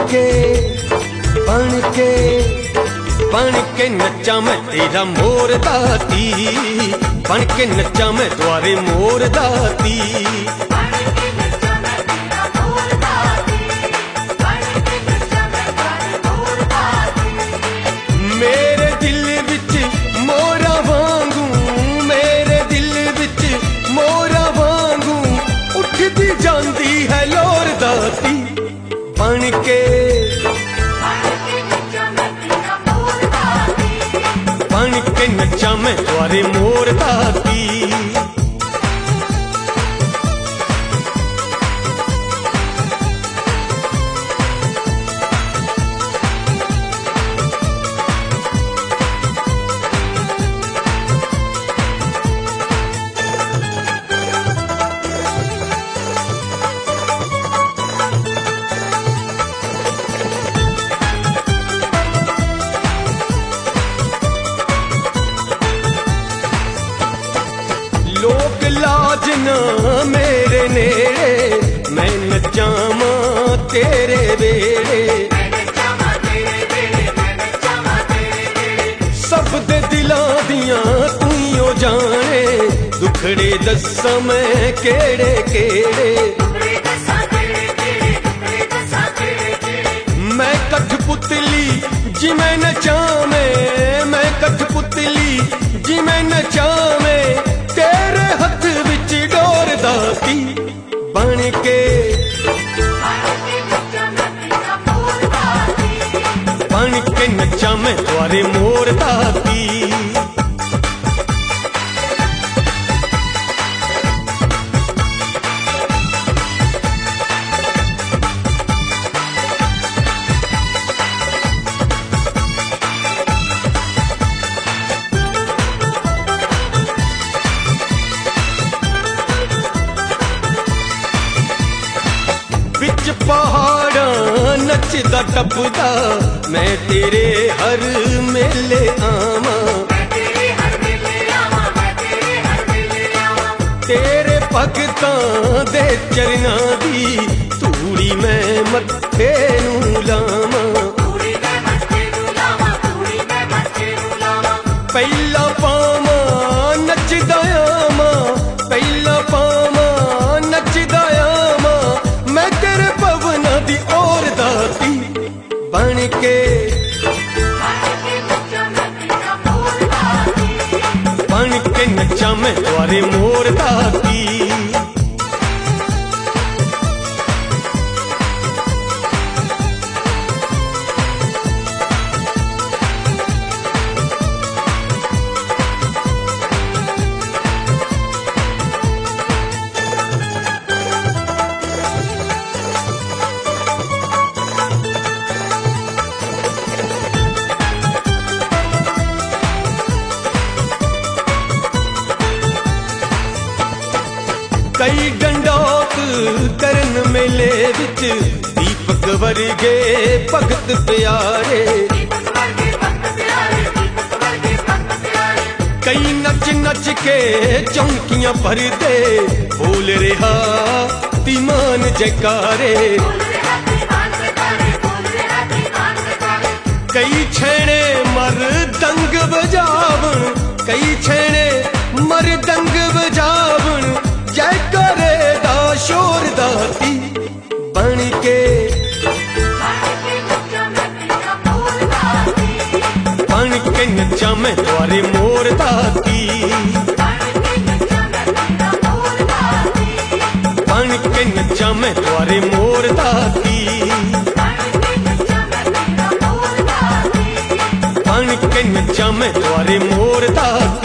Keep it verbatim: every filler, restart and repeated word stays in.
के बन के बन के नचा मैं तेरा मोर दाती, बन के नचा मैं द्वारे मोर दाती। मेरे दिल विच मोरा वांगू, मेरे दिल विच मोरा वांगू उठदी जांदी है लोर दाती। बन के बन के नचा मैं द्वारे मोर दाती। लोक लाज ना मेरे नेड़े, मैं नचावां तेरे बेड़े। सब दे दिलां दियां तू ही जाने, दुखड़े दस्सां मैं केड़े केड़े। मैं कठपुतली जिमें नचावें, मैं कठपुतली जिमें नचावें तेरे हथ विच डोर दाती। बन के बन के नचा मैं द्वारे मोर दाती। बिच पहाड़ा नचदा टपदा मैं तेरे हर मेले आवां। तेरे भगतां दे चरनां दी धूड़ी मैं मत्थे नूं लावां। पहला पावां नचदा आवां, पहला पावां नचदा आवां मैं तेरे भवना दी ओर दाती। बन के बन के नचा मैं द्वारे मोर दाती। कई डंडोत करन मेले विच दीपक वर्गे भगत प्यारे। कई नच नच के चौंकियां भरदे बोल रहा तीमान जयकारे। कई छेड़े मरदंग बजावन, कई छेड़े मरदंग बजावन जय करे दा शोर दाती। बन के बन के नचा मैं द्वारे मोर दाती। बन के नचा मैं द्वारे मोर दाती। बन के नचा मैं द्वारे मोर दाती।